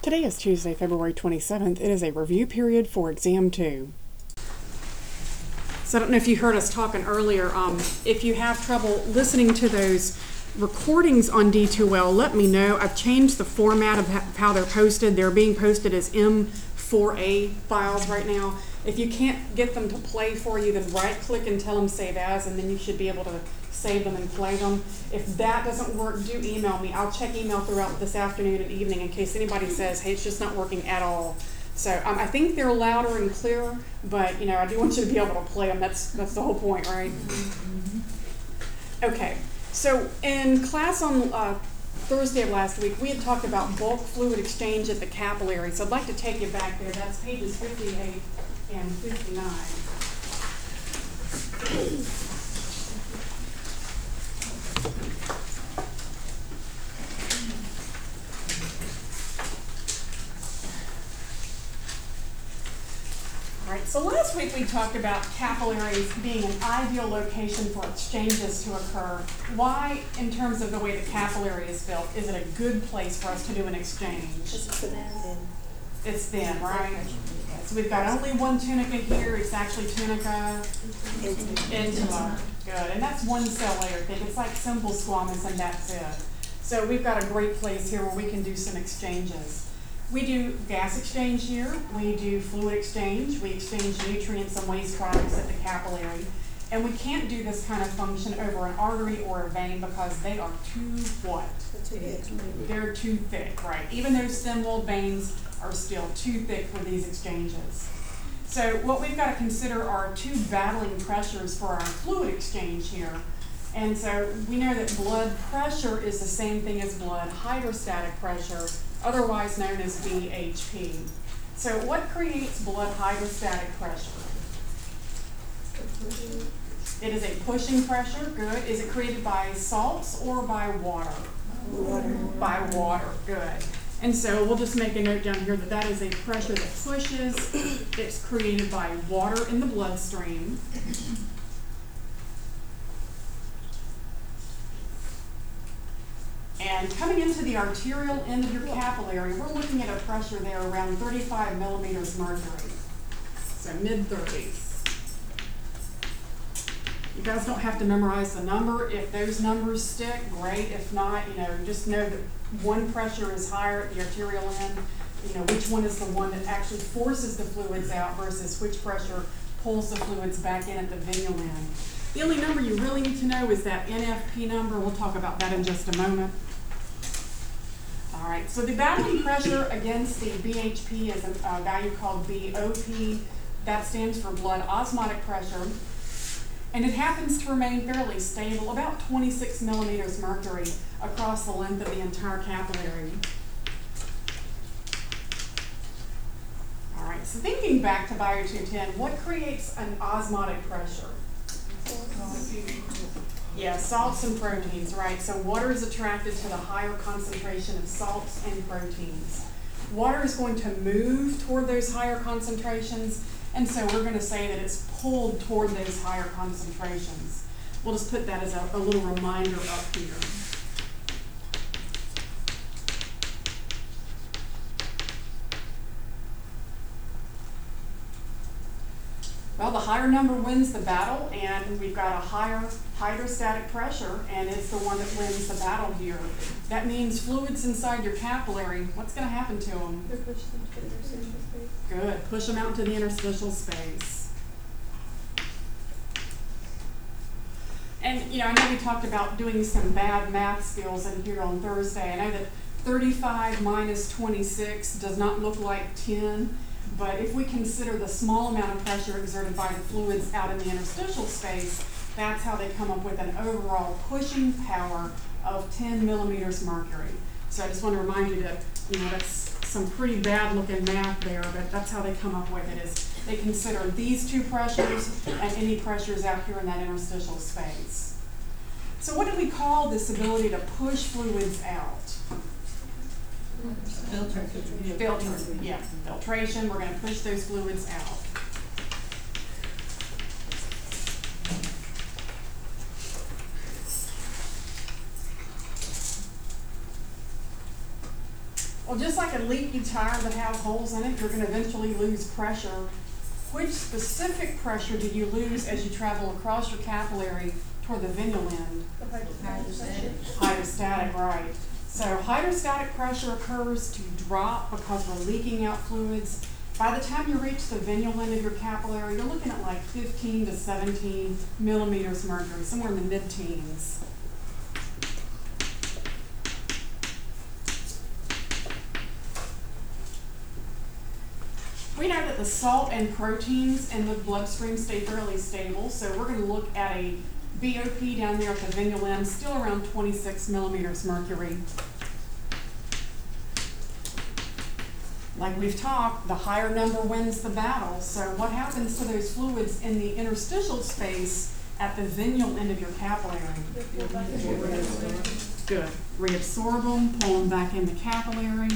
Today is Tuesday, February 27th. It is a review period for Exam 2. So I don't know if you heard us talking earlier. If you have trouble listening to those recordings on D2L, let me know. I've changed the format of how they're posted. They're being posted as M4A files right now. If you can't get them to play for you, then right-click and tell them Save As, and then you should be able to save them and play them. If that doesn't work, do email me. I'll check email throughout this afternoon and evening in case anybody says, hey, it's just not working at all. So I think they're louder and clearer, but I do want you to be able to play them. That's the whole point, right? Okay, so in class on Thursday of last week, we had talked about bulk fluid exchange at the capillary. So I'd like to take you back there. That's pages 58 and 59. All right, so last week we talked about capillaries being an ideal location for exchanges to occur. Why, in terms of the way the capillary is built, is it a good place for us to do an exchange? It's thin. It's thin, right? So we've got only one tunica here. It's actually tunica intima. Good, and that's one cell layer thick. It's like simple squamous, and that's it. So we've got a great place here where we can do some exchanges. We do gas exchange here, we do fluid exchange, we exchange nutrients and waste products at the capillary, and we can't do this kind of function over an artery or a vein because they are too what? They're too thick, right? Even those thin-walled veins are still too thick for these exchanges. So what we've got to consider are two battling pressures for our fluid exchange here. And so we know that blood pressure is the same thing as blood hydrostatic pressure, otherwise known as BHP. So what creates blood hydrostatic pressure? It is a pushing pressure, good. Is it created by salts or by water? Water. By water, good. And so we'll just make a note down here that that is a pressure that pushes. It's created by water in the bloodstream. And coming into the arterial end of your capillary, we're looking at a pressure there around 35 millimeters mercury. So mid-30s. You guys don't have to memorize the number. If those numbers stick, great. If not, just know that one pressure is higher at the arterial end. Which one is the one that actually forces the fluids out versus which pressure pulls the fluids back in at the venular end. The only number you really need to know is that NFP number. We'll talk about that in just a moment. All right, so the battling pressure against the BHP is a value called BOP. That stands for blood osmotic pressure. And it happens to remain fairly stable, about 26 millimeters mercury across the length of the entire capillary. All right, so thinking back to Bio 210, what creates an osmotic pressure? Yeah, salts and proteins, right? So water is attracted to the higher concentration of salts and proteins. Water is going to move toward those higher concentrations, and so we're going to say that it's pulled toward those higher concentrations. We'll just put that as a little reminder up here. Well, the higher number wins the battle, and we've got a higher hydrostatic pressure, and it's the one that wins the battle here. That means fluids inside your capillary, what's going to happen to them? They're pushed into the interstitial space. Good. Push them out into the interstitial space. And, I know we talked about doing some bad math skills in here on Thursday. I know that 35 minus 26 does not look like 10. But if we consider the small amount of pressure exerted by the fluids out in the interstitial space, that's how they come up with an overall pushing power of 10 millimeters mercury. So I just want to remind you that, that's some pretty bad looking math there, but that's how they come up with it, is they consider these two pressures and any pressures out here in that interstitial space. So what do we call this ability to push fluids out? Filtration, yeah, filtration. We're going to push those fluids out. Well, just like a leaky tire that has holes in it, you're going to eventually lose pressure. Which specific pressure do you lose as you travel across your capillary toward the venule end? Hydrostatic, right. So hydrostatic pressure occurs to drop because we're leaking out fluids. By the time you reach the venule end of your capillary, you're looking at like 15 to 17 millimeters mercury, somewhere in the mid-teens. We know that the salt and proteins in the bloodstream stay fairly stable, so we're going to look at a BOP down there at the venule end, still around 26 millimeters mercury. Like we've talked, the higher number wins the battle. So what happens to those fluids in the interstitial space at the venule end of your capillary? Good. Reabsorb them, pull them back in the capillary.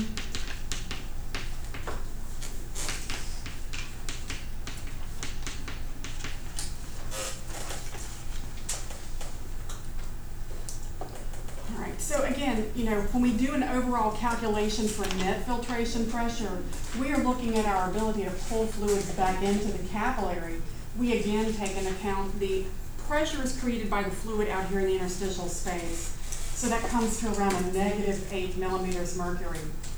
So again, you know, when we do an overall calculation for net filtration pressure, we are looking at our ability to pull fluids back into the capillary. We again take into account the pressures created by the fluid out here in the interstitial space. So that comes to around a negative 8 millimeters mercury.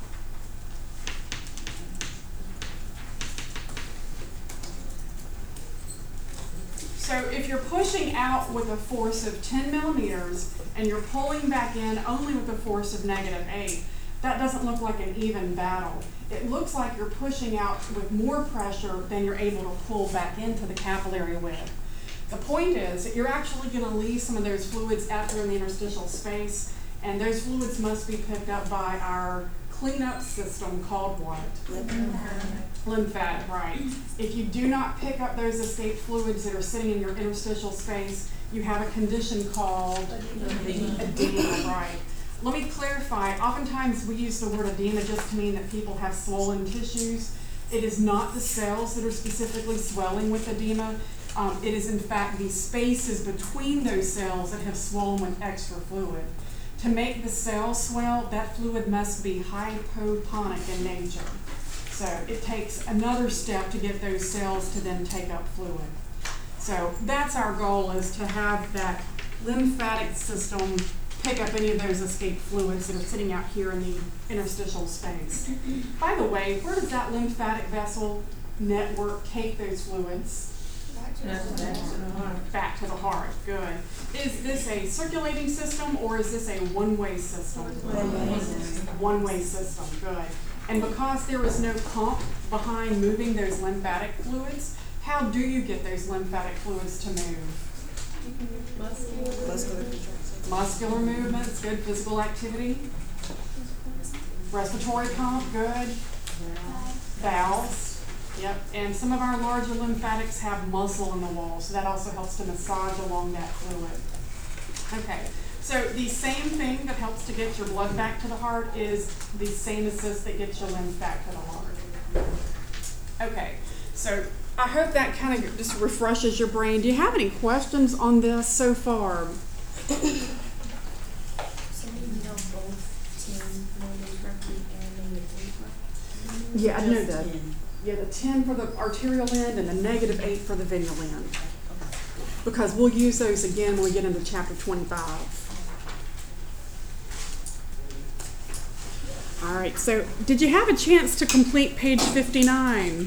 So if you're pushing out with a force of 10 millimeters and you're pulling back in only with a force of negative 8, that doesn't look like an even battle. It looks like you're pushing out with more pressure than you're able to pull back into the capillary with. The point is that you're actually going to leave some of those fluids out there in the interstitial space, and those fluids must be picked up by our cleanup system called what? Lymphatic, right. If you do not pick up those escaped fluids that are sitting in your interstitial space, you have a condition called edema, right. Let me clarify, oftentimes we use the word edema just to mean that people have swollen tissues. It is not the cells that are specifically swelling with edema. It is in fact the spaces between those cells that have swollen with extra fluid. To make the cell swell, that fluid must be hypotonic in nature. So it takes another step to get those cells to then take up fluid. So that's our goal, is to have that lymphatic system pick up any of those escaped fluids that are sitting out here in the interstitial space. By the way, where does that lymphatic vessel network take those fluids? Back to the heart. Good. Is this a circulating system or is this a one-way system? One-way system. Good. And because there is no pump behind moving those lymphatic fluids, how do you get those lymphatic fluids to move? Muscular movements, good. Physical activity. Respiratory pump, good. Valves. Yep, and some of our larger lymphatics have muscle in the wall, so that also helps to massage along that fluid. Okay, so the same thing that helps to get your blood back to the heart is the same assist that gets your lymph back to the heart. Okay, so I hope that kind of just refreshes your brain. Do you have any questions on this so far? So we know both 10 millimeters mercury and negative 8 mercury? Yeah, I know that. Yeah, the 10 for the arterial end and the negative 8 for the venule end. Because we'll use those again when we get into chapter 25. All right, so did you have a chance to complete page 59?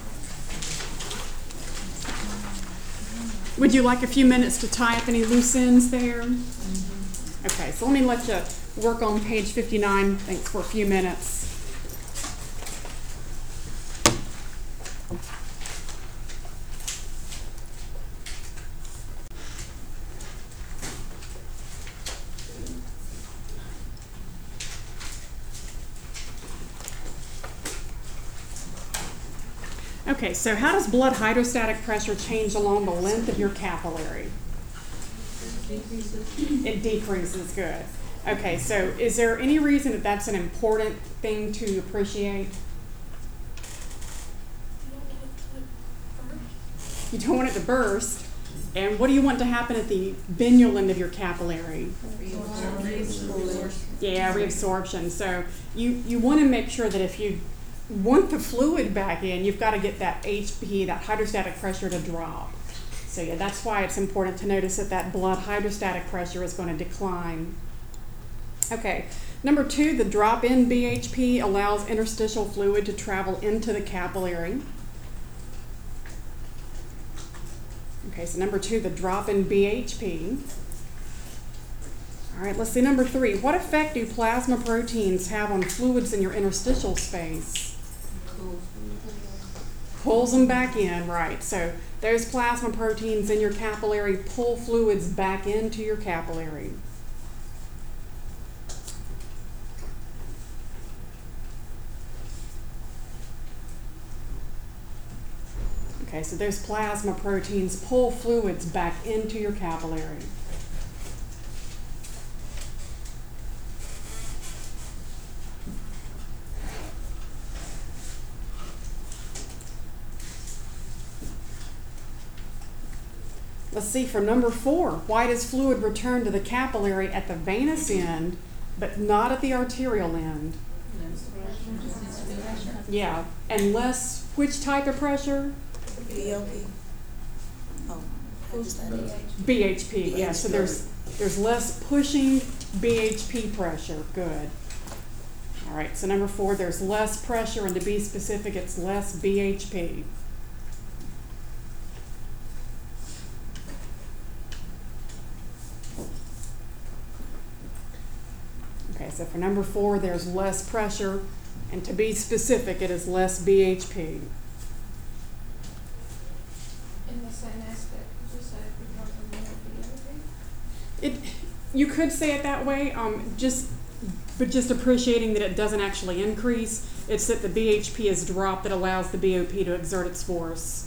Would you like a few minutes to tie up any loose ends there? Okay, so let me let you work on page 59. Thanks for a few minutes. Okay, so how does blood hydrostatic pressure change along the length of your capillary? It decreases, good. Okay, so is there any reason that that's an important thing to appreciate? You don't want it to burst. And what do you want to happen at the venule end of your capillary? Yeah, reabsorption. So you want to make sure that if you want the fluid back in, you've got to get that HP, that hydrostatic pressure, to drop. So yeah, that's why it's important to notice that that blood hydrostatic pressure is going to decline. Okay, number 2, the drop in BHP allows interstitial fluid to travel into the capillary. Okay, so number 2, the drop in BHP. All right, let's see number 3. What effect do plasma proteins have on fluids in your interstitial space? Pulls them back in, right. So those plasma proteins in your capillary pull fluids back into your capillary. Okay, so those plasma proteins pull fluids back into your capillary. Let's see, for number 4, why does fluid return to the capillary at the venous end, but not at the arterial end? Yeah, unless, which type of pressure? BOP. Oh, I just added BHP, yeah, so there's less pushing BHP pressure, good. All right, so number 4, there's less pressure, and to be specific, it's less BHP. Okay, so for number 4, there's less pressure, and to be specific, it is less BHP. In the same aspect, you say because of more BOP? You could say it that way, but just appreciating that it doesn't actually increase. It's that the BHP is dropped that allows the BOP to exert its force.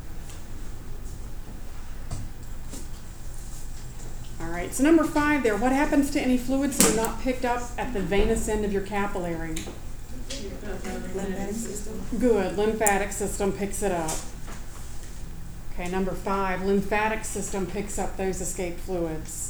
All right, so number 5 there, what happens to any fluids that are not picked up at the venous end of your capillary? lymphatic system. Good, lymphatic system picks it up. Okay, number 5, lymphatic system picks up those escaped fluids.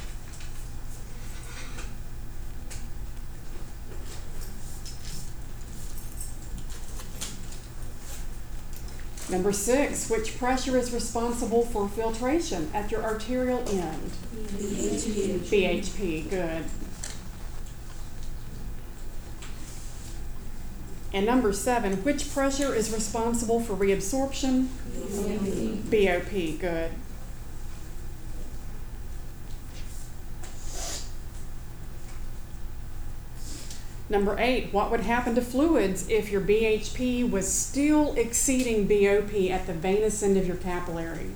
Number 6, which pressure is responsible for filtration at your arterial end? BHP. BHP, good. And number 7, which pressure is responsible for reabsorption? BOP, good. Number 8, what would happen to fluids if your BHP was still exceeding BOP at the venous end of your capillary?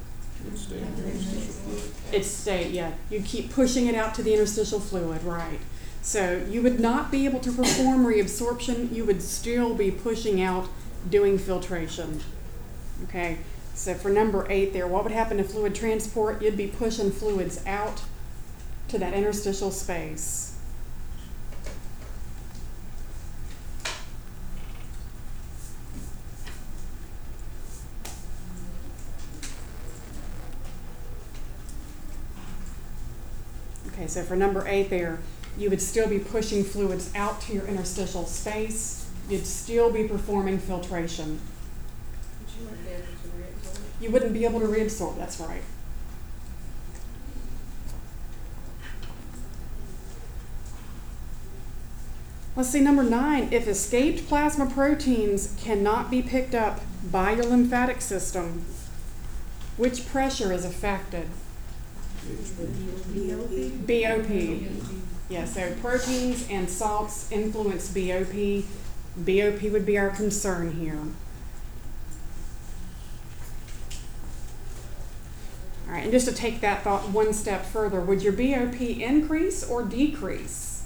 It's stay, yeah. You keep pushing it out to the interstitial fluid, right. So you would not be able to perform reabsorption. You would still be pushing out, doing filtration. Okay, so for number 8 there, what would happen to fluid transport? You'd be pushing fluids out to that interstitial space. Okay, so for number 8 there, you would still be pushing fluids out to your interstitial space. You'd still be performing filtration. You wouldn't be able to reabsorb, that's right. Let's see, number 9, if escaped plasma proteins cannot be picked up by your lymphatic system, which pressure is affected? BOP. Yeah, so proteins and salts influence BOP. BOP would be our concern here. All right, and just to take that thought one step further, would your BOP increase or decrease?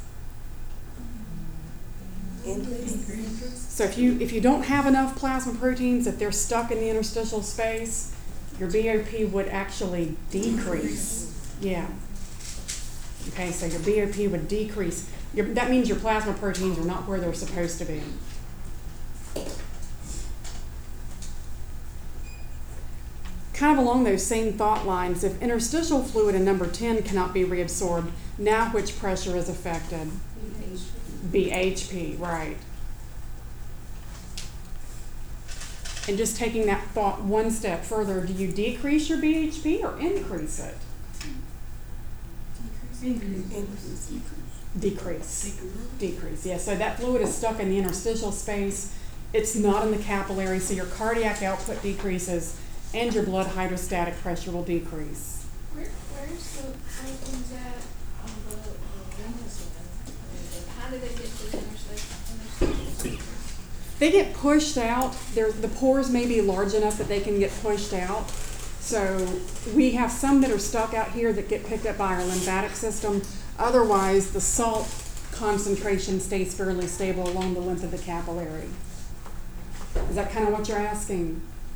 Increase. So if you don't have enough plasma proteins, if they're stuck in the interstitial space, your BOP would actually decrease. Yeah. Okay, so your BOP would decrease. That means your plasma proteins are not where they're supposed to be. kind of along those same thought lines, if interstitial fluid in number 10 cannot be reabsorbed, now which pressure is affected? BHP, right. And just taking that thought one step further, do you decrease your BHP or increase it? Decrease, yeah. So that fluid is stuck in the interstitial space. It's not in the capillary, so your cardiac output decreases and your blood hydrostatic pressure will decrease. Where's the proteins at on the venous end? How do they get to the interstitial? They get pushed out. The pores may be large enough that they can get pushed out. So we have some that are stuck out here that get picked up by our lymphatic system. Otherwise, the salt concentration stays fairly stable along the length of the capillary. Is that kind of what you're asking?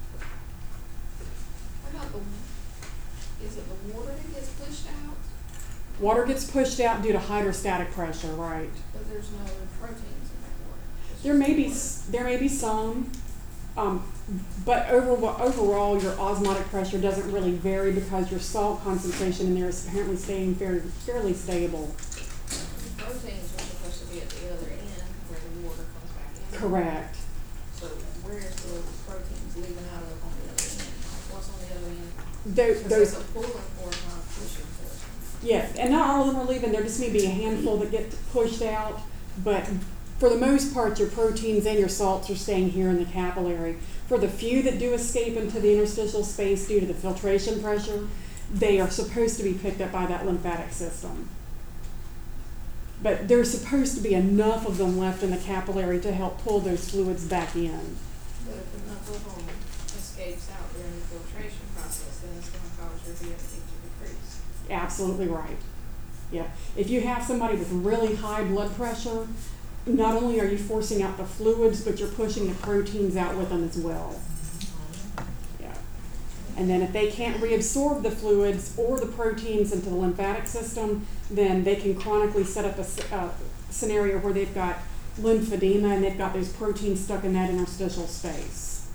What about is it the water that gets pushed out? Water gets pushed out due to hydrostatic pressure, right? But there's no proteins in that water. It's There may just be some, but overall your osmotic pressure doesn't really vary because your salt concentration in there is apparently staying fairly stable. the proteins are supposed to be at the other end where the water comes back in. Correct. So where's the proteins leaving out of on the other end? Like what's on the other end? Those, Because there's a pulling force, not a pushing force. yes, and not all of them are leaving. There just may be a handful that get pushed out, but for the most part, your proteins and your salts are staying here in the capillary. For the few that do escape into the interstitial space due to the filtration pressure, they are supposed to be picked up by that lymphatic system. But there's supposed to be enough of them left in the capillary to help pull those fluids back in. But if enough of them escapes out during the filtration process, then it's gonna cause your BFP to decrease. Absolutely right. Yeah. If you have somebody with really high blood pressure, not only are you forcing out the fluids, but you're pushing the proteins out with them as well. Yeah. And then if they can't reabsorb the fluids or the proteins into the lymphatic system, then they can chronically set up a scenario where they've got lymphedema and they've got those proteins stuck in that interstitial space.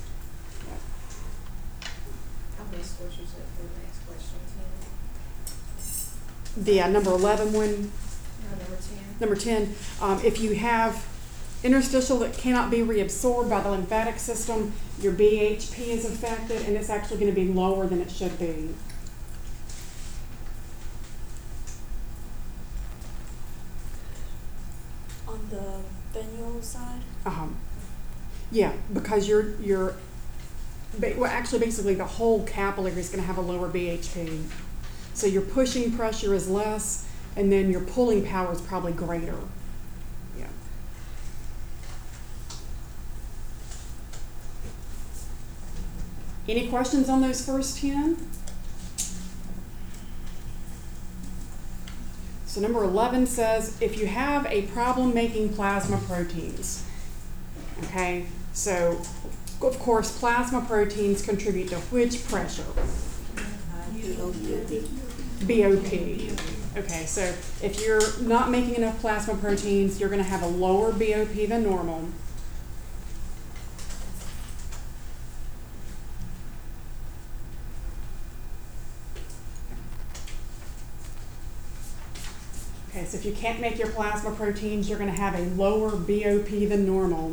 I missed what you said for the next question, Tina. The number 11 one. No, number 10. Number 10, if you have interstitial that cannot be reabsorbed by the lymphatic system, your BHP is affected and it's actually going to be lower than it should be. On the venule side? Yeah, because basically the whole capillary is going to have a lower BHP. So your pushing pressure is less, and then your pulling power is probably greater. Yeah. Any questions on those first 10? So number 11 says, if you have a problem making plasma proteins, okay, so of course plasma proteins contribute to which pressure? BOP. Okay, so if you're not making enough plasma proteins, you're going to have a lower BOP than normal. Okay, so if you can't make your plasma proteins, you're going to have a lower BOP than normal.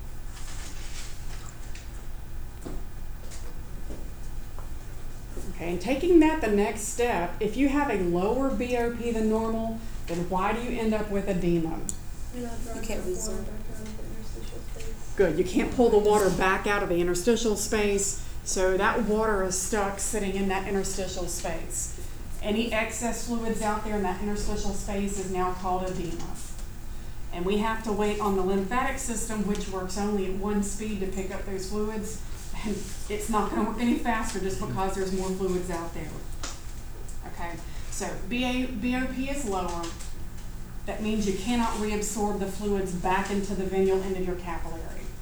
Okay, and taking that the next step, if you have a lower BOP than normal, then why do you end up with edema? You can't reabsorb. Good, you can't pull the water back out of the interstitial space, so that water is stuck sitting in that interstitial space. Any excess fluids out there in that interstitial space is now called edema. And we have to wait on the lymphatic system, which works only at one speed to pick up those fluids. And it's not going to work any faster just because there's more fluids out there. Okay, so BOP is lower. That means you cannot reabsorb the fluids back into the venule end of your capillary.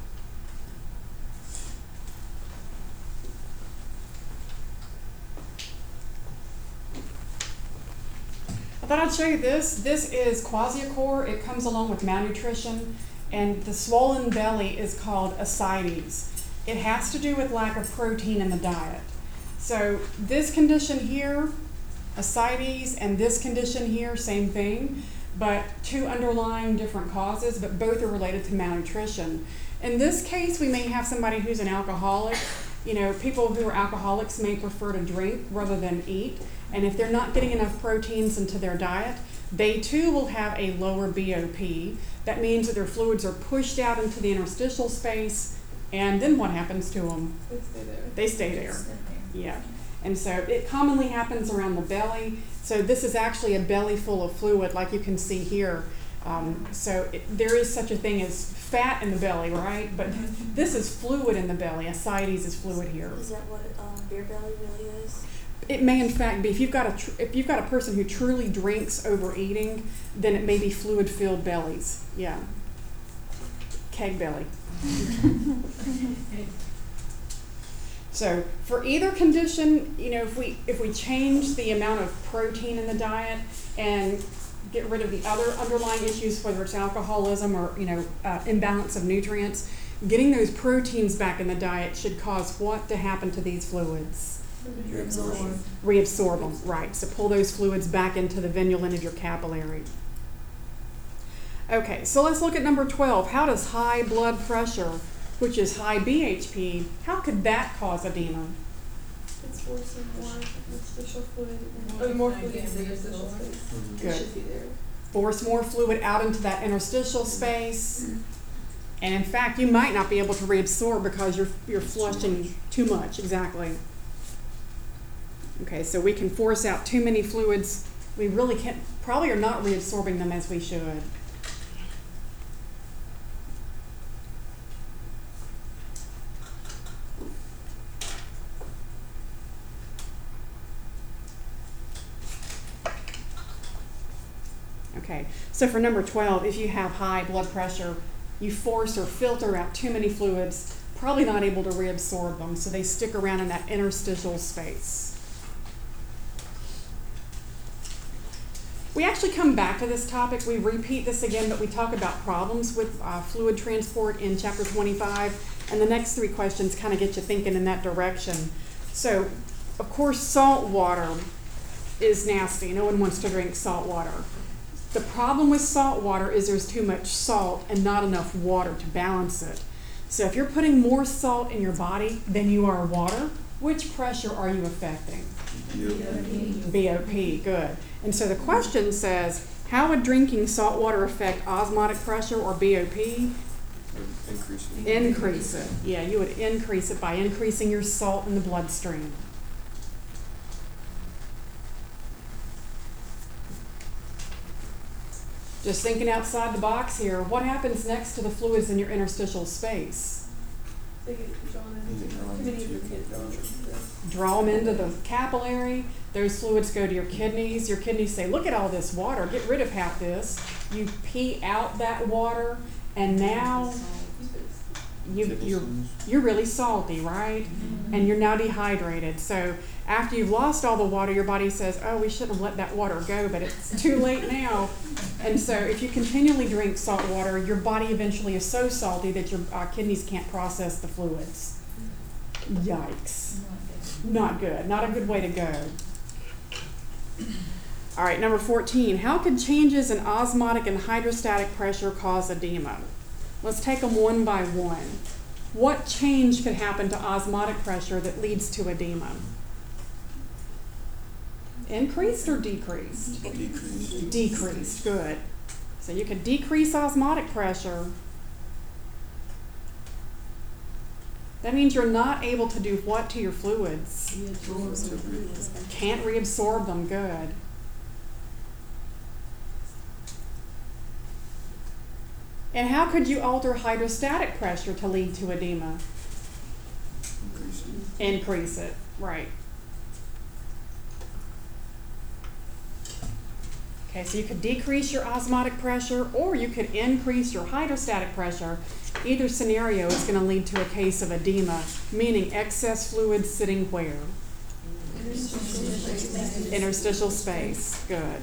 I thought I'd show you this. This is Kwashiorkor. It comes along with malnutrition, and the swollen belly is called ascites. It has to do with lack of protein in the diet. So this condition here, ascites, and this condition here, same thing, but two underlying different causes, but both are related to malnutrition. In this case, we may have somebody who's an alcoholic. You know, people who are alcoholics may prefer to drink rather than eat, and if they're not getting enough proteins into their diet, they too will have a lower BOP. That means that their fluids are pushed out into the interstitial space, and then what happens to them? They stay there. They stay there. Yeah. And so it commonly happens around the belly. So this is actually a belly full of fluid, like you can see here. There is such a thing as fat in the belly, right? But this is fluid in the belly. Ascites is fluid here. Is that what beer belly really is? It may in fact be. If you've got a person who truly drinks overeating, then it may be fluid-filled bellies. Yeah. Keg belly. So for either condition, you know, if we change the amount of protein in the diet and get rid of the other underlying issues, whether it's alcoholism or, you know, imbalance of nutrients, getting those proteins back in the diet should cause what to happen to these fluids? Reabsorb them, right. So pull those fluids back into the venulin of your capillary. Okay, so let's look at number 12. How does high blood pressure, which is high BHP, how could that cause edema? It's forcing more interstitial fluid, more fluid into the interstitial space. Good. It should be there. Force more fluid out into that interstitial space. And in fact, you might not be able to reabsorb because you're flushing too much, exactly. Okay, so we can force out too many fluids. We really probably are not reabsorbing them as we should. Okay, so for number 12, if you have high blood pressure, you force or filter out too many fluids, probably not able to reabsorb them, so they stick around in that interstitial space. We actually come back to this topic. We repeat this again, but we talk about problems with fluid transport in chapter 25, and the next three questions kind of get you thinking in that direction. So, of course, salt water is nasty. No one wants to drink salt water. The problem with salt water is there's too much salt and not enough water to balance it. So if you're putting more salt in your body than you are water, which pressure are you affecting? BOP, good. And so the question says, how would drinking salt water affect osmotic pressure or BOP? Increase it. Increase it. Yeah, you would increase it by increasing your salt in the bloodstream. Just thinking outside the box here, what happens next to the fluids in your interstitial space? They get drawn in. Too many of them get drawn in. Draw them into the capillary. Those fluids go to your kidneys. Your kidneys say, look at all this water. Get rid of half this. You pee out that water, and now you're really salty, right? And you're now dehydrated. So after you've lost all the water, your body says, oh, we shouldn't have let that water go, but it's too late now. And so if you continually drink salt water, your body eventually is so salty that your kidneys can't process the fluids. Yikes. Not good. Not a good way to go. All right, number 14. How could changes in osmotic and hydrostatic pressure cause edema? Let's take them one by one. What change could happen to osmotic pressure that leads to edema? Increased or decreased? Decreased. Decreased, good. So you could decrease osmotic pressure. That means you're not able to do what to your fluids? Can't reabsorb them, good. And how could you alter hydrostatic pressure to lead to edema? Increase it. Increase it, right. Okay, so you could decrease your osmotic pressure or you could increase your hydrostatic pressure. Either scenario is going to lead to a case of edema, meaning excess fluid sitting where? Interstitial space, good.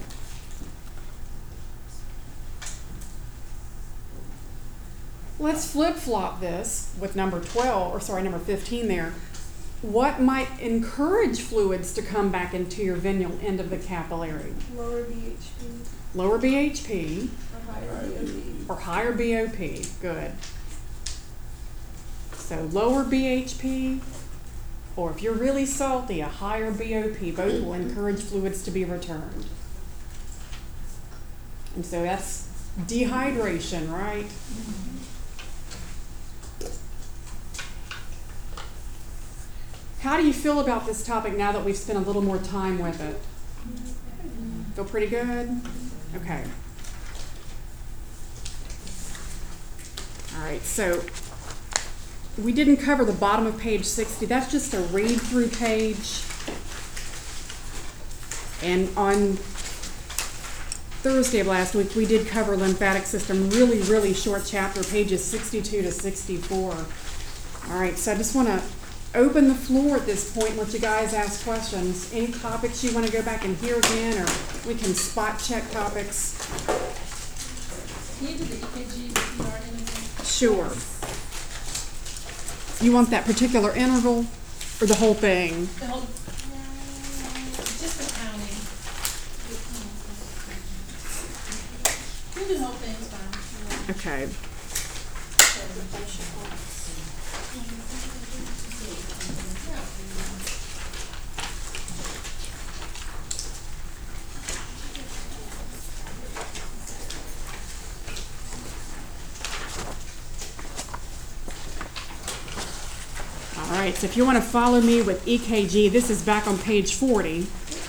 Let's flip-flop this with number 15 there. what might encourage fluids to come back into your venial end of the capillary? Lower BHP Lower BHP or higher BOP. or higher BOP. Good. So lower BHP, or if you're really salty, a higher BOP, both will encourage fluids to be returned. And so that's dehydration, right? How do you feel about this topic now that we've spent a little more time with it? Feel pretty good? Okay. All right, so we didn't cover the bottom of page 60. That's just a read-through page. And on Thursday of last week, we did cover lymphatic system, really short chapter, pages 62 to 64. All right, so I just want to open the floor at this point and let you guys ask questions. Any topics you want to go back and hear again, or we can spot check topics? Can you do the EKG with PR again? Sure. You want that particular interval or the whole thing? The whole, just the counting. We'll do the whole thing, it's fine. Okay. All right, so if you want to follow me with EKG, this is back on page 40.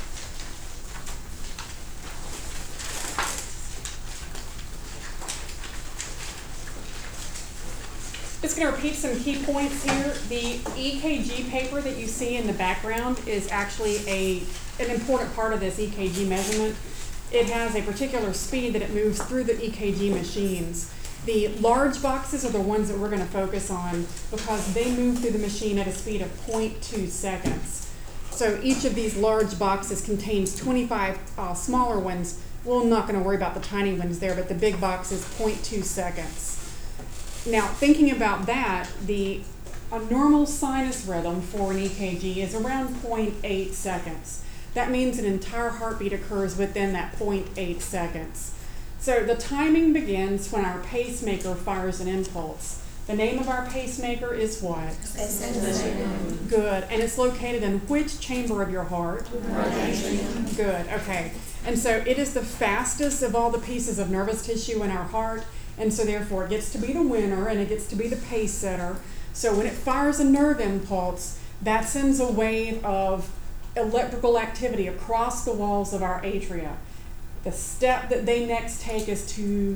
Just going to repeat some key points here. The EKG paper that you see in the background is actually an important part of this EKG measurement. It has a particular speed that it moves through the EKG machines. The large boxes are the ones that we're going to focus on because they move through the machine at a speed of 0.2 seconds. So each of these large boxes contains 25 smaller ones. We're not going to worry about the tiny ones there, but the big box is 0.2 seconds. Now, thinking about that, a normal sinus rhythm for an EKG is around 0.8 seconds. That means an entire heartbeat occurs within that 0.8 seconds. So the timing begins when our pacemaker fires an impulse. The name of our pacemaker is what? Good. And it's located in which chamber of your heart? Right. Good. Okay. And so it is the fastest of all the pieces of nervous tissue in our heart, and so therefore it gets to be the winner and it gets to be the pace setter. So when it fires a nerve impulse, that sends a wave of electrical activity across the walls of our atria. The step that they next take is to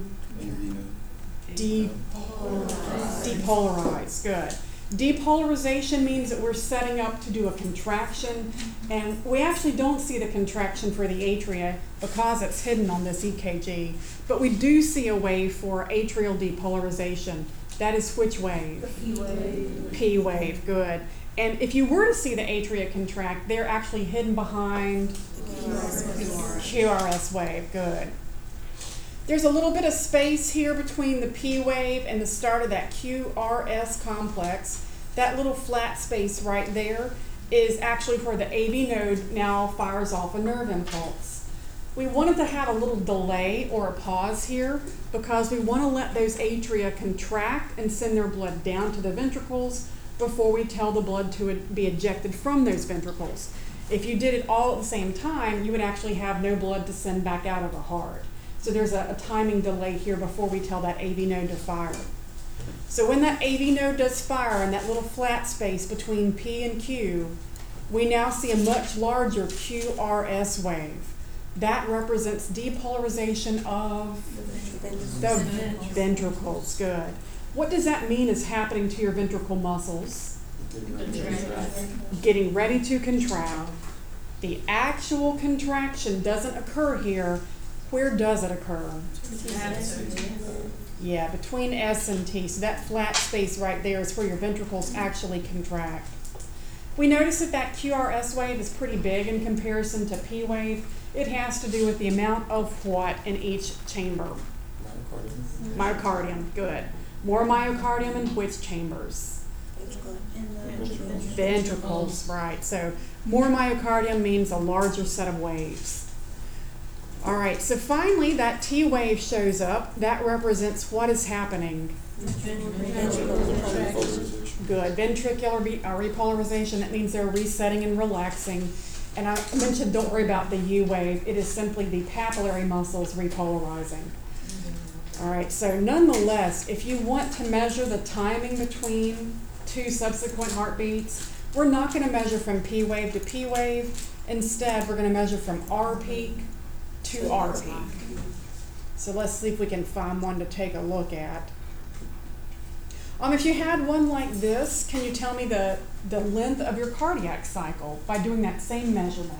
depolarize. Good. Depolarization means that we're setting up to do a contraction, and we actually don't see the contraction for the atria because it's hidden on this EKG, but we do see a wave for atrial depolarization. That is which wave? The P wave. P wave, good. And if you were to see the atria contract, they're actually hidden behind QRS wave, good. There's a little bit of space here between the P wave and the start of that QRS complex. That little flat space right there is actually where the AV node now fires off a nerve impulse. We wanted to have a little delay or a pause here because we want to let those atria contract and send their blood down to the ventricles before we tell the blood to be ejected from those ventricles. If you did it all at the same time, you would actually have no blood to send back out of the heart. So there's a timing delay here before we tell that AV node to fire. So when that AV node does fire in that little flat space between P and Q, we now see a much larger QRS wave. That represents depolarization of the ventricles. Good. What does that mean is happening to your ventricle muscles? Getting ready to contract. The actual contraction doesn't occur here. Where does it occur? Yeah, between S and T. So that flat space right there is where your ventricles actually contract. We notice that QRS wave is pretty big in comparison to P wave. It has to do with the amount of what in each chamber? Myocardium, good. More myocardium in which chambers? In the ventricles, right. So more myocardium means a larger set of waves. All right, so finally that T wave shows up. That represents what is happening. Good. Ventricular repolarization, that means they're resetting and relaxing. And I mentioned, don't worry about the U wave. It is simply the papillary muscles repolarizing. All right, so nonetheless, if you want to measure the timing between two subsequent heartbeats, we're not going to measure from P wave to P wave. Instead, we're going to measure from R peak to R peak. So let's see if we can find one to take a look at. If you had one like this, can you tell me the length of your cardiac cycle by doing that same measurement?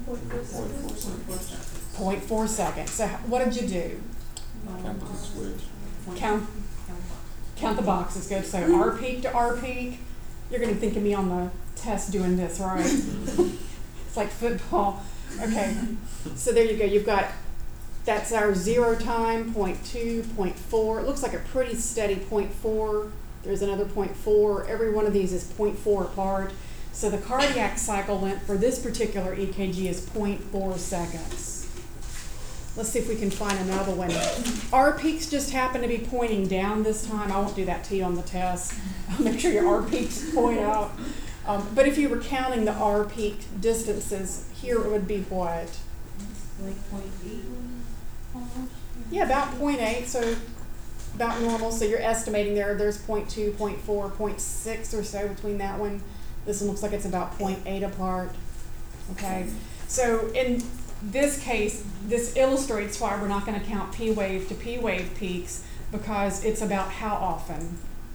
0.4 seconds. So what did you do? Count the switch. Count the boxes. Good. So R peak to R peak. You're going to think of me on the test doing this, right? It's like football. Okay. So there you go. You've got, that's our 0 time, 0.2, 0.4. It looks like a pretty steady 0.4. There's another 0.4. Every one of these is 0.4 apart. So the cardiac cycle length for this particular EKG is 0.4 seconds. Let's see if we can find another one. R peaks just happen to be pointing down this time. I won't do that to you on the test. Make sure your R peaks point out. But if you were counting the R peak distances, here it would be what? like 0.8 almost. Yeah, about 0.8, so about normal. So you're estimating there's 0.2, 0.4, 0.6 or so between that one. This one looks like it's about 0.8 apart. Okay, so in this case, this illustrates why we're not going to count P wave to P wave peaks, because it's about how often.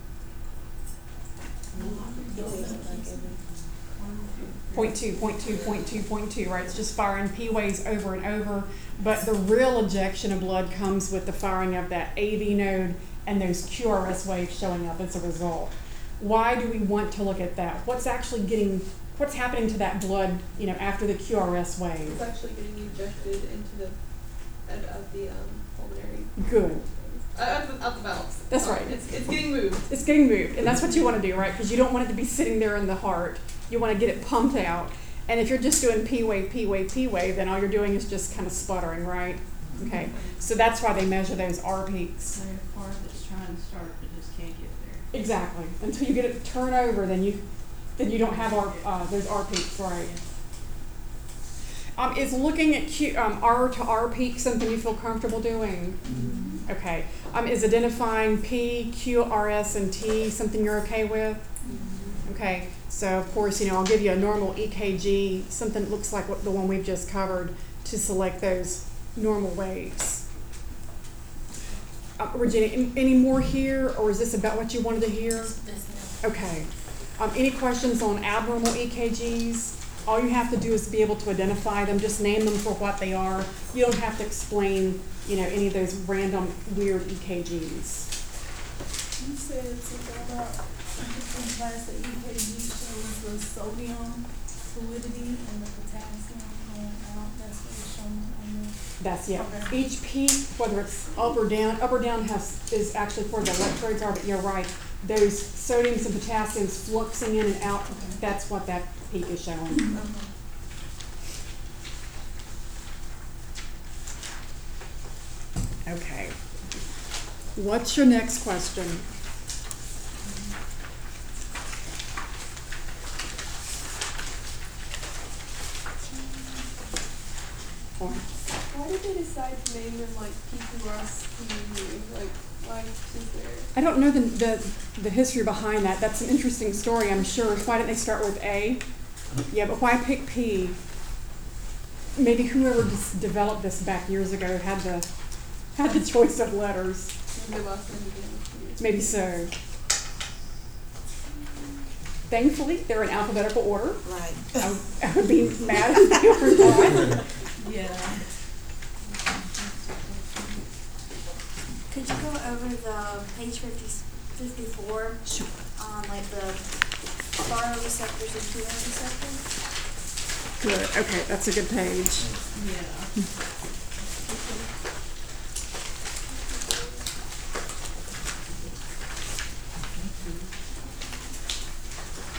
0.2, 0.2, 0.2, 0.2, right? It's just firing P waves over and over, but the real ejection of blood comes with the firing of that AV node and those QRS waves showing up as a result. Why do we want to look at that? What's happening to that blood, after the QRS wave? It's actually getting injected into the pulmonary. Good. Out the valves. That's right. It's getting moved. It's getting moved, and that's what you want to do, right? Because you don't want it to be sitting there in the heart. You want to get it pumped out. And if you're just doing P wave, P wave, P wave, then all you're doing is just kind of sputtering, right? Okay. So that's why they measure those R peaks. There's a part that's trying to start but just can't get there. Exactly. Until you get it to turn over, then you don't have those R peaks, right? Is looking at R to R peak something you feel comfortable doing? Mm-hmm. Okay. Is identifying P, Q, R, S, and T something you're okay with? Okay. So of course, I'll give you a normal EKG, something that looks like the one we've just covered, to select those normal waves. Regina, any more here, or is this about what you wanted to hear? Okay. Any questions on abnormal EKGs? All you have to do is be able to identify them. Just name them for what they are. You don't have to explain, any of those random weird EKGs. You said something about in class the EKG shows the sodium fluidity and the potassium going out. That's what it's showing on the. That's Okay. Each peak, whether it's up or down is actually where the electrodes are, but you're right. Those sodiums and potassiums fluxing in and out, that's what that peak is showing. Okay. What's your next question? Why did they decide to name them like PQRS community? Like, why is there? I don't know the history behind that. That's an interesting story, I'm sure. Why didn't they start with A? Yeah, but why pick P? Maybe whoever developed this back years ago had the choice of letters. Maybe the last name again. Maybe so. Thankfully, they're in alphabetical order. Right. I would be mad if they were not. Yeah. Could you go over the page 54? Sure. Like the baroreceptors and chemoreceptors? Good. Okay, that's a good page. Yeah.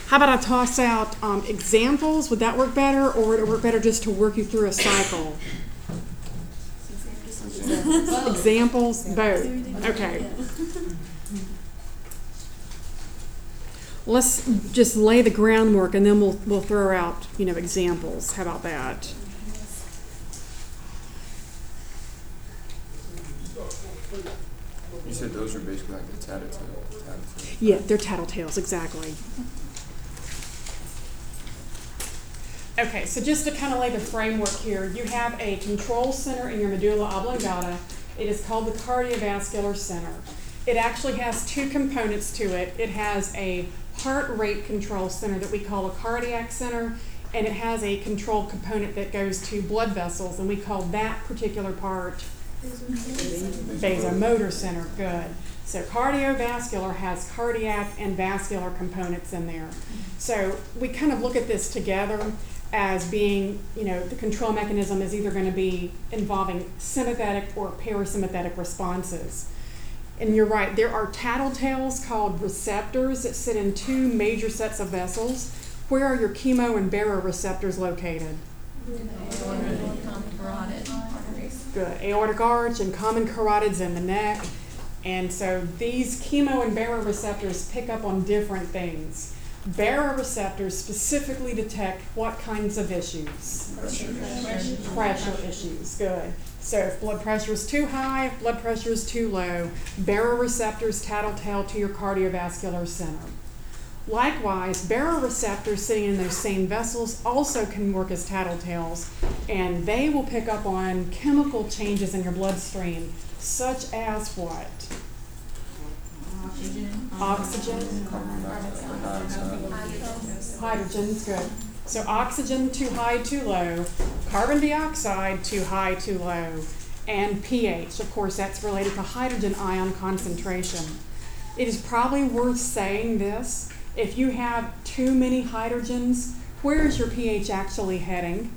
How about I toss out examples? Would that work better, or would it work better just to work you through a cycle? Examples, both. Okay. Let's just lay the groundwork, and then we'll throw out examples. How about that? You said those are basically like the tattletale. Yeah, they're tattletales, exactly. Okay, so just to kind of lay the framework here, you have a control center in your medulla oblongata. It is called the cardiovascular center. It actually has two components to it. It has a heart rate control center that we call a cardiac center, and it has a control component that goes to blood vessels, and we call that particular part vasomotor center. Good. So cardiovascular has cardiac and vascular components in there. So we kind of look at this together as being, the control mechanism is either going to be involving sympathetic or parasympathetic responses. And you're right, there are tattletales called receptors that sit in two major sets of vessels. Where are your chemo and baroreceptors located? Good. Aortic arch and common carotids in the neck. And so these chemo and baroreceptors pick up on different things. Baroreceptors specifically detect what kinds of issues? Pressure issues. Good. So if blood pressure is too high, if blood pressure is too low, baroreceptors tattletale to your cardiovascular center. Likewise, baroreceptors sitting in those same vessels also can work as tattletales, and they will pick up on chemical changes in your bloodstream, such as what? Oxygen. Hydrogen's good. So oxygen too high, too low, carbon dioxide too high, too low, and pH. Of course, that's related to hydrogen ion concentration. It is probably worth saying this. If you have too many hydrogens, where is your pH actually heading?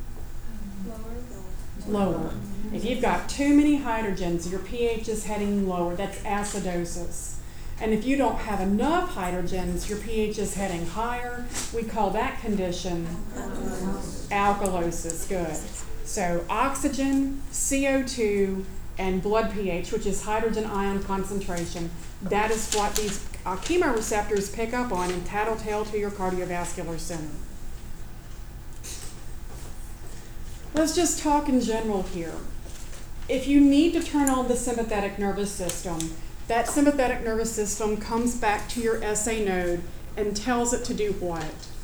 Lower. If you've got too many hydrogens, your pH is heading lower. That's acidosis. And if you don't have enough hydrogens, your pH is heading higher. We call that condition alkalosis. Good. So oxygen, CO2, and blood pH, which is hydrogen ion concentration, that is what these chemoreceptors pick up on and tattletale to your cardiovascular center. Let's just talk in general here. If you need to turn on the sympathetic nervous system, that sympathetic nervous system comes back to your SA node and tells it to do what?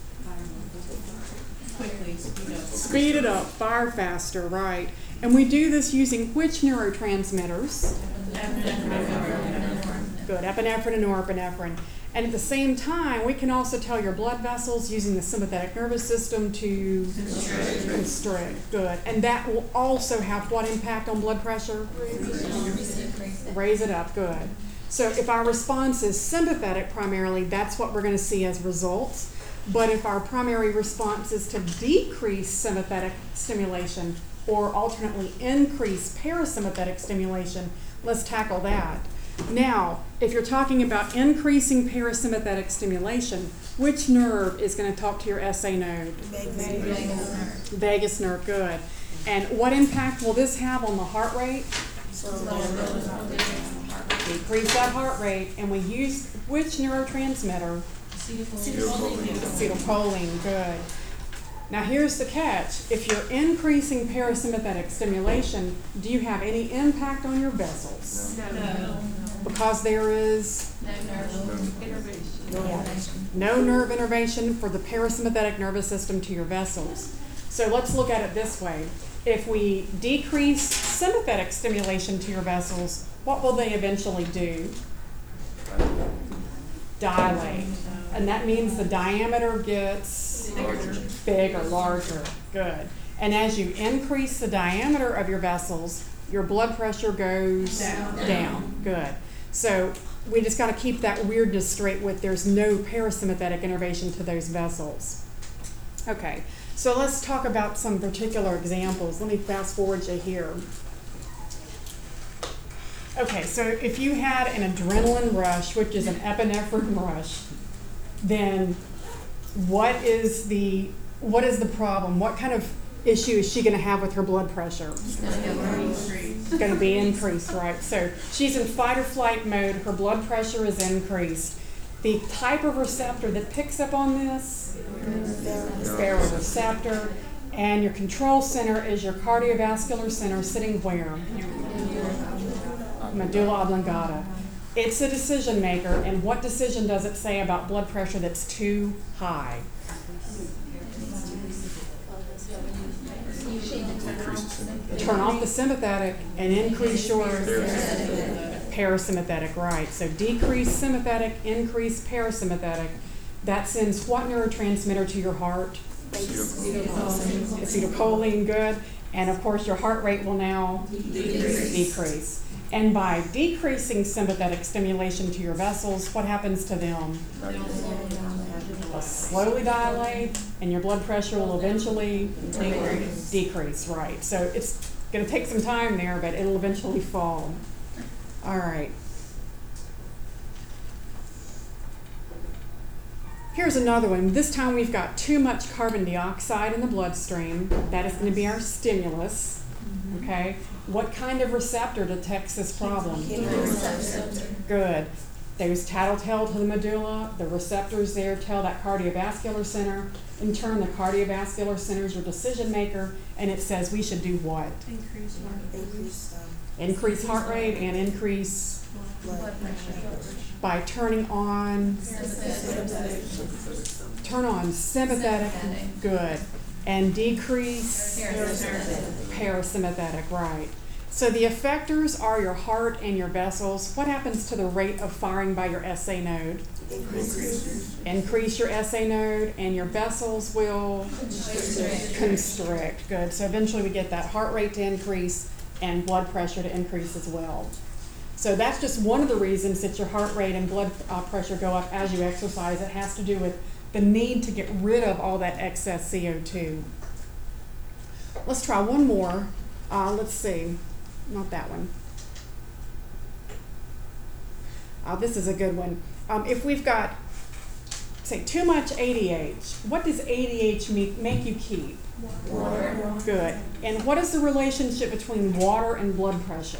Quickly, Speed it up, fire faster, right. And we do this using which neurotransmitters? Good, epinephrine and norepinephrine. And at the same time, we can also tell your blood vessels using the sympathetic nervous system to constrict. Good. And that will also have what impact on blood pressure? Raise it up. Good. So if our response is sympathetic primarily, that's what we're going to see as results. But if our primary response is to decrease sympathetic stimulation or alternately increase parasympathetic stimulation, let's tackle that. Now, if you're talking about increasing parasympathetic stimulation, which nerve is going to talk to your SA node? Vagus nerve, good. And what impact will this have on the heart rate? Decrease that heart rate, and we use which neurotransmitter? Acetylcholine, good. Now here's the catch. If you're increasing parasympathetic stimulation, do you have any impact on your vessels? No. Because there is no nerve innervation for the parasympathetic nervous system to your vessels. So let's look at it this way. If we decrease sympathetic stimulation to your vessels, what will they eventually do? Dilate. And that means the diameter gets bigger, larger. Good. And as you increase the diameter of your vessels, your blood pressure goes down. Good. So we just got to keep that weirdness straight with there's no parasympathetic innervation to those vessels. Okay, so let's talk about some particular examples. Let me fast forward you here. Okay, so if you had an adrenaline rush, which is an epinephrine rush, then what is the problem? What kind of issue is she going to have with her blood pressure? It's going to be increased, right? So she's in fight or flight mode. Her blood pressure is increased. The type of receptor that picks up on this is baroreceptor. And your control center is your cardiovascular center sitting where? Medulla oblongata. It's a decision maker, and what decision does it say about blood pressure that's too high? Turn off the sympathetic and increase your parasympathetic, right. So decrease sympathetic, increase parasympathetic. That sends what neurotransmitter to your heart? Acetylcholine, good. And of course your heart rate will now decrease. And by decreasing sympathetic stimulation to your vessels, what happens to them? They'll slowly dilate, and your blood pressure will eventually decrease, right. So it's going to take some time there, but it'll eventually fall. All right. Here's another one. This time we've got too much carbon dioxide in the bloodstream. That is going to be our stimulus. Okay. What kind of receptor detects this problem? Good. Those tattletale to the medulla, the receptors there tell that cardiovascular center. In turn, the cardiovascular center is your decision maker, and it says we should do what? Increase heart rate and increase blood pressure by turning on sympathetic, good, and decrease parasympathetic, right. So the effectors are your heart and your vessels. What happens to the rate of firing by your SA node? Increase your SA node, and your vessels will constrict. Good. So eventually we get that heart rate to increase and blood pressure to increase as well. So that's just one of the reasons that your heart rate and blood pressure go up as you exercise. It has to do with the need to get rid of all that excess CO2. Let's try one more. Let's see. Not that one. This is a good one. If we've got, say, too much ADH, what does ADH make you keep? Water. Good. And what is the relationship between water and blood pressure?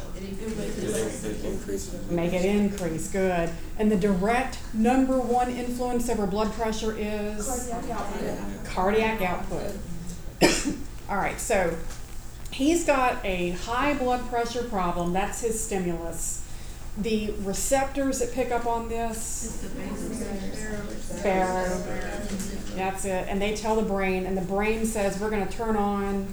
Make it increase. Good. And the direct #1 influence over blood pressure is? Cardiac output. All right, so he's got a high blood pressure problem. That's his stimulus. The receptors that pick up on this, baro, that's it, and they tell the brain, and the brain says we're going to turn on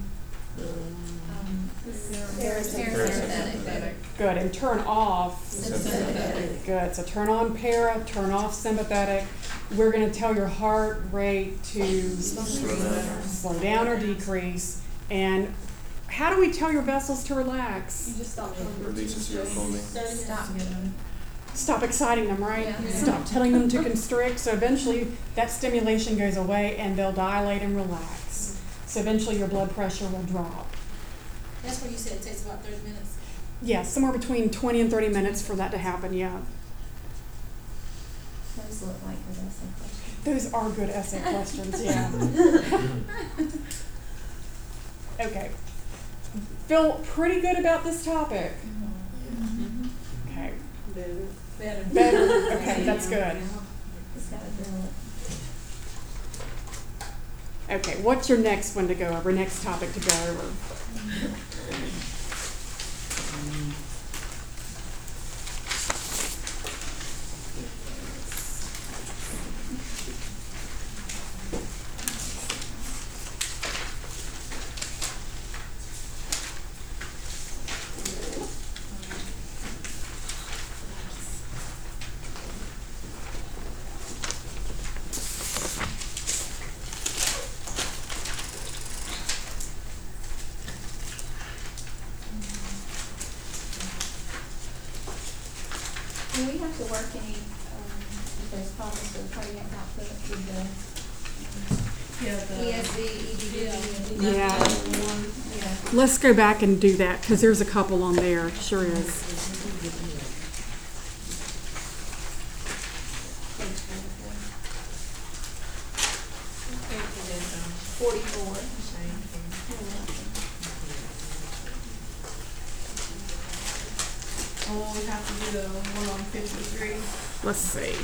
Parasympathetic. Good, and turn off sympathetic. Good, so turn on para, turn off sympathetic. We're going to tell your heart rate to slow down or decrease. And how do we tell your vessels to relax? You just stop. Releases acetylcholine. Stop exciting them, right? Yeah. Stop telling them to constrict. So eventually that stimulation goes away and they'll dilate and relax. So eventually your blood pressure will drop. That's what you said, it takes about 30 minutes. Yeah, somewhere between 20 and 30 minutes for that to happen, yeah. Those look like good essay questions. Those are good essay questions, yeah. Okay. Feel pretty good about this topic? Okay. Better. Okay, that's good. Just gotta drill it. Okay, what's your next one to go over, next topic to go over? Do we have to work any, if there's problems with cardiac output with the ESV, EDD? Yeah. Yeah. Let's go back and do that, because there's a couple on there, sure is. 44. Oh, we have to do the one on 53, Let's see.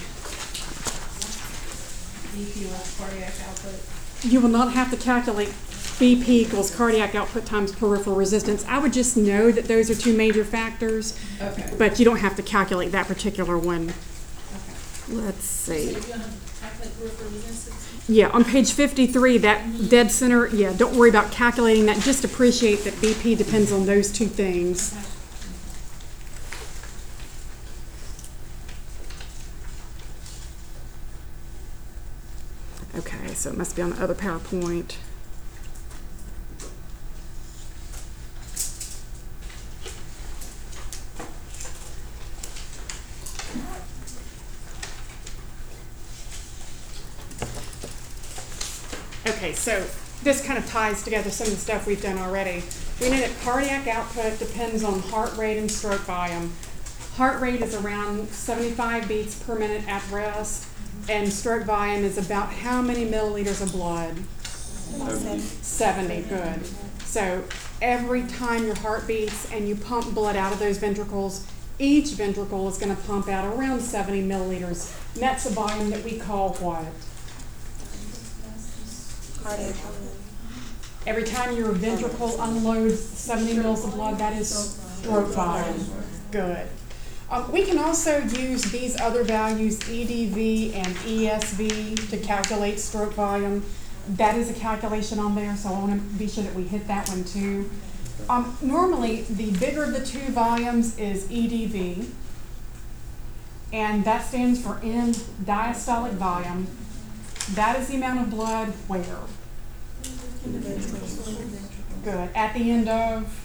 BP less cardiac output. You will not have to calculate BP equals cardiac output times peripheral resistance. I would just know that those are two major factors, Okay. but you don't have to calculate that particular one. Okay. Let's see. So you're gonna calculate peripheral resistance? Yeah, on page 53, that dead center, yeah, don't worry about calculating that. Just appreciate that BP depends on those two things. Okay, so it must be on the other PowerPoint. Okay, so this kind of ties together some of the stuff we've done already. We know that cardiac output depends on heart rate and stroke volume. Heart rate is around 75 beats per minute at rest, and stroke volume is about how many milliliters of blood? 70, good. So every time your heart beats and you pump blood out of those ventricles, each ventricle is going to pump out around 70 milliliters. And that's a volume that we call what? Every time your ventricle unloads 70 mils of blood, that is stroke volume. Good. We can also use these other values, EDV and ESV, to calculate stroke volume. That is a calculation on there, so I want to be sure that we hit that one too. Normally, the bigger of the two volumes is EDV, and that stands for end diastolic volume. That is the amount of blood where? Good. At the end of?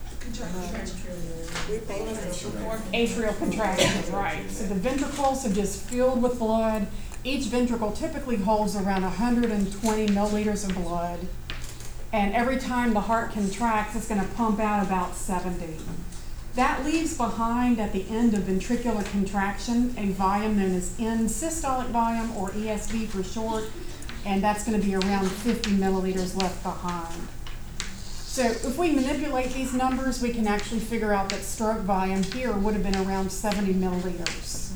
Atrial contractions, right. So the ventricles are just filled with blood. Each ventricle typically holds around 120 milliliters of blood. And every time the heart contracts, it's going to pump out about 70. That leaves behind at the end of ventricular contraction a volume known as end systolic volume, or ESV for short, and that's going to be around 50 milliliters left behind. So if we manipulate these numbers, we can actually figure out that stroke volume here would have been around 70 milliliters.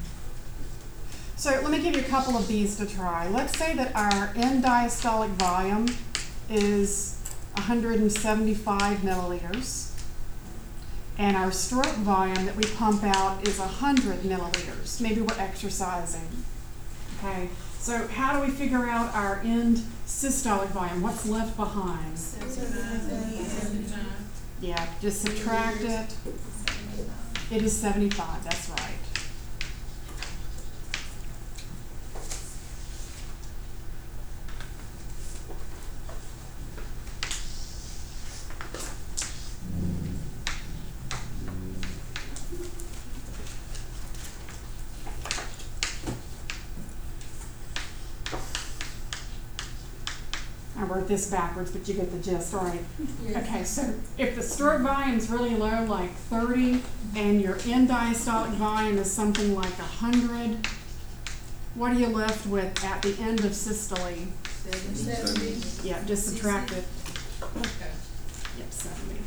So let me give you a couple of these to try. Let's say that our end diastolic volume is 175 milliliters, and our stroke volume that we pump out is 100 milliliters. Maybe we're exercising. Okay, so how do we figure out our end systolic volume? What's left behind? Yeah, just subtract it. It is 75, that's right. I wrote this backwards, but you get the gist, all right? Okay, so if the stroke volume is really low, like 30, and your end diastolic volume is something like 100, what are you left with at the end of systole? 70. Yeah, just subtract it. Okay. Yep, 70.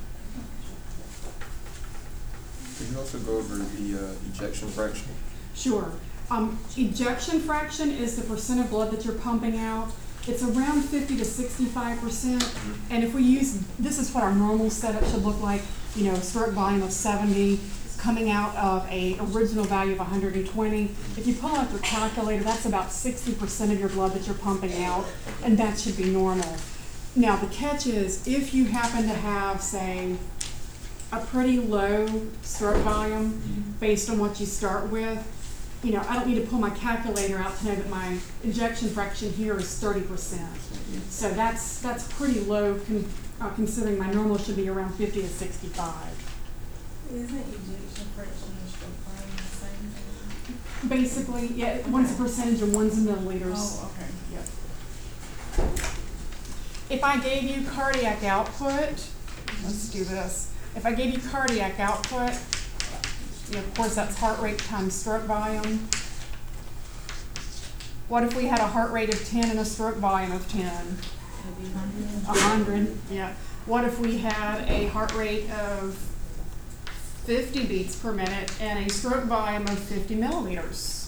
Could you also go over the ejection fraction? Sure. Ejection fraction is the percent of blood that you're pumping out. It's around 50 to 65%. And if we use, this is what our normal setup should look like, you know, stroke volume of 70 coming out of a original value of 120. If you pull out your calculator, that's about 60% of your blood that you're pumping out, and that should be normal. Now the catch is, if you happen to have, say, a pretty low stroke volume based on what you start with, you know, I don't need to pull my calculator out to know that my ejection fraction here is 30%. So that's pretty low considering my normal should be around 50 to 65. Isn't ejection fraction and stroke volume the same thing? Basically, yeah, one's a percentage and one's in milliliters. Oh, okay. Yep. If I gave you cardiac output, let's do this. If I gave you cardiac output, you know, of course that's heart rate times stroke volume. What if we had a heart rate of 10 and a stroke volume of 10? 100, yeah. What if we had a heart rate of 50 beats per minute and a stroke volume of 50 millimeters?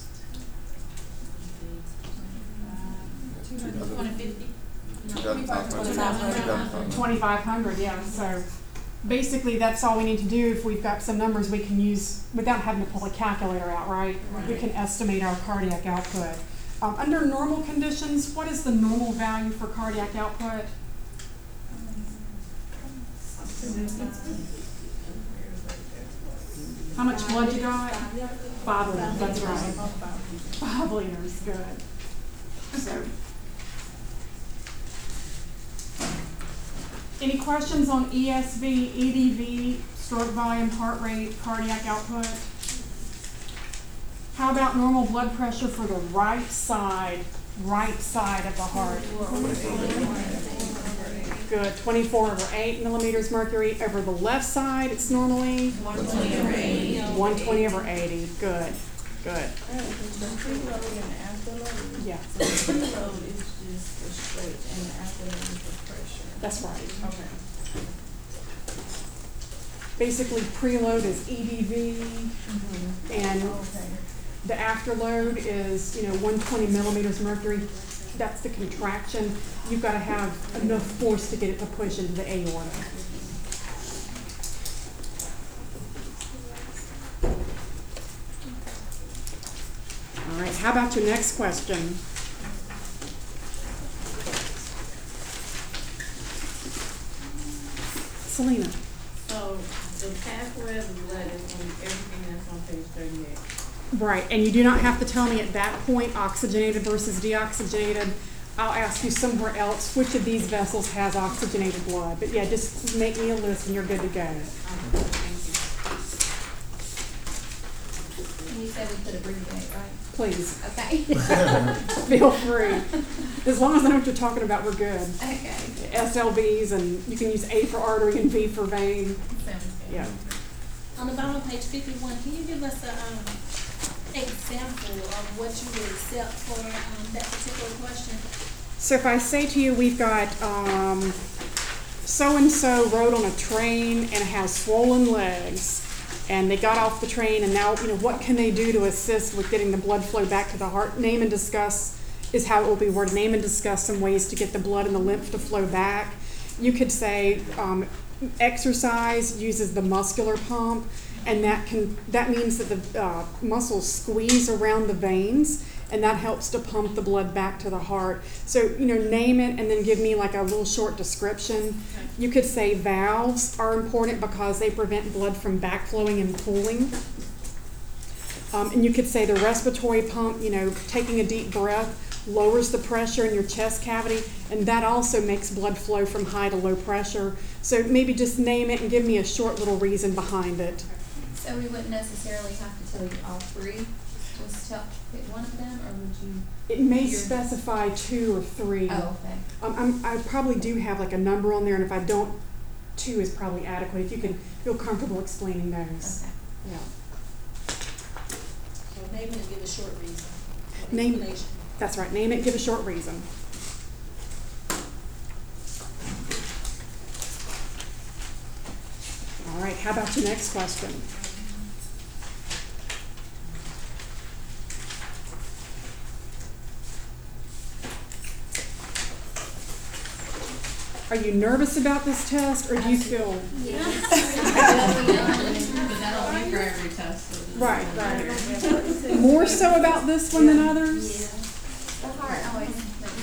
250. 2,500, yeah. So basically, that's all we need to do. If we've got some numbers we can use without having to pull a calculator out, right? We can estimate our cardiac output. Under normal conditions, what is the normal value for cardiac output? How much blood you got? 5 liters, that's right. 5 liters, good. So, any questions on ESV, EDV, stroke volume, heart rate, cardiac output? How about normal blood pressure for the right side of the heart? Good, 24/8 millimeters mercury. Over the left side, it's normally 120/80. Good, good. The preload and the afterload. Yeah, So the preload is just the stretch and the afterload is the pressure. that's right. Okay. Basically, preload is EDV, and Okay. the afterload is, 120 millimeters mercury. That's the contraction. You've got to have enough force to get it to push into the aorta. All right, how about your next question? Selena. So the pathway of the blood is on everything that's on page 38. Right, and you do not have to tell me at that point oxygenated versus deoxygenated. I'll ask you somewhere else which of these vessels has oxygenated blood. But yeah, just make me a list and you're good to go. And you said we could abbreviate, right? Please, Okay. feel free. As long as I know what you're talking about, we're good. Okay. SLVs, and you can use A for artery and V for vein. Sounds good. Yeah. On the bottom of page 51, can you give us a example of what you would accept for that particular question? So if I say to you, we've got so-and-so rode on a train and has swollen legs, and they got off the train, and now, what can they do to assist with getting the blood flow back to the heart? Name and discuss is how it will be worded. Name and discuss some ways to get the blood and the lymph to flow back. You could say exercise uses the muscular pump, and that means that the muscles squeeze around the veins, and that helps to pump the blood back to the heart. So, name it and then give me like a little short description. Okay. You could say valves are important because they prevent blood from backflowing and pooling. And you could say the respiratory pump, taking a deep breath lowers the pressure in your chest cavity, and that also makes blood flow from high to low pressure. So maybe just name it and give me a short little reason behind it. So we wouldn't necessarily have to tell you all three, just pick one of them, or would you? It may specify 2 or 3. Oh, okay. I probably do have like a number on there, and if I don't, 2 is probably adequate. If you can feel comfortable explaining those. Okay. Yeah. So name it and give a short reason. Name it. That's right. Name it, give a short reason. All right, how about your next question? Are you nervous about this test, or do you feel? But that'll be for every test. So Right. More so about this one than others? The heart always.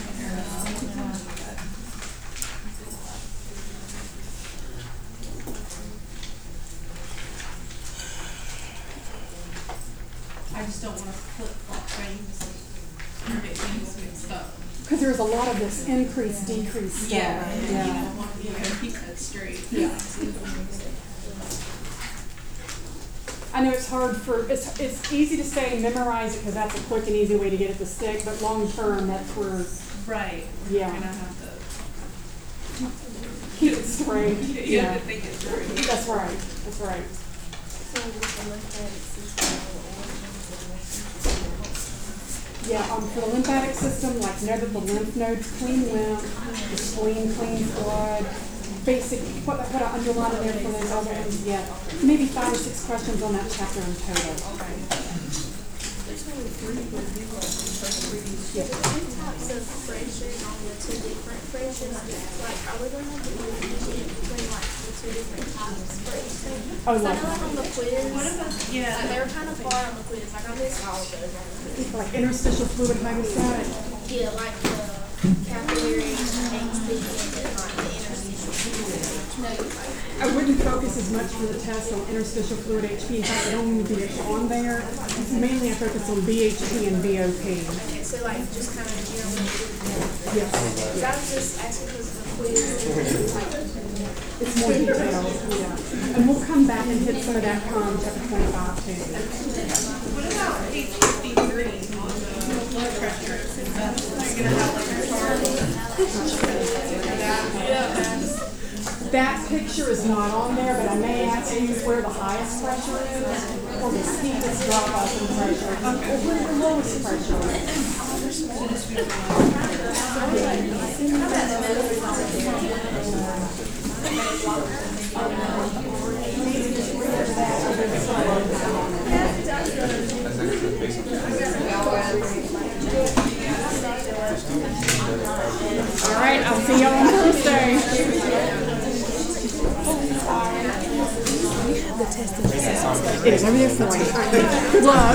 I just don't want to flip-flop things and get things mixed up. Because there's a lot of this increase, decrease stuff. Yeah. I want to keep that straight. Yeah. I know it's hard it's easy to say memorize it because that's a quick and easy way to get it to stick, but long term, that's where, Right. Yeah. You're gonna have to keep it straight. you have to think it through. That's right, that's right. So with the lymphatic system, the origins of the Yeah, for the lymphatic system, like know that the lymph nodes clean lymph, the spleen cleans blood. Basic, what I underline there for those other ones, yeah. Maybe 5 or 6 questions on that chapter in total. There's only 3, but you like Yeah. the two types of pressure on the 2 different pressures. Like, are we gonna have to do anything between like the 2 different types for each thing? Oh, So I like- know like on the quiz, Yeah. like they were kind of far on the quiz. Like I missed all of those on the quiz. Like interstitial fluid hydrostatic. Yeah, like the capillary HP and then like the interstitial fluid. I wouldn't focus as much for the test on interstitial fluid HP. In fact, I don't even think it's on there. Mainly I focus on BHP and BOP. Okay, so like just kind of generally. Yes. Because I was just asking because the quiz is like. It's more detailed, yeah. And we'll come back and hit some of that chapter 25 too. What about page 53 on the blood pressure? Is that gonna have like a chart? That picture is not on there, but I may ask you where the highest pressure is, or the steepest drop off in pressure, or where the lowest pressure is. All right, I'll see y'all on Thursday. It is over there for you. Good luck.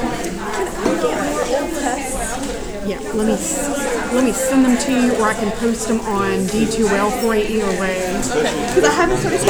Yeah, let me send them to you, or I can post them on D2L for you either way. Because I haven't started